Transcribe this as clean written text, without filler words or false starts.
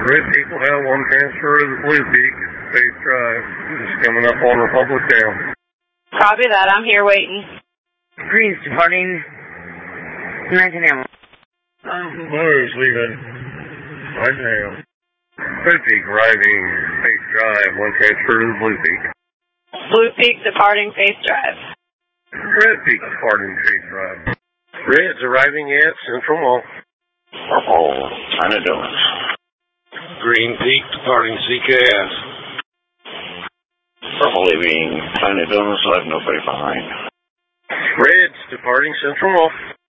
Red Peak will have one transfer to the Blue Peak Space Drive. Just coming up on Republic Dam. Copy that. I'm here waiting. Green's departing 19 Blue's leaving 9 Red Peak arriving Space Drive, one transfer to the Blue Peak. Blue Peak departing Space Drive. Red Peak departing Space Drive. Red's arriving at Central Mall. Purple, China Donuts. Green Peak departing CKS. Purple leaving China Donuts, left nobody behind. Red's departing Central Mall.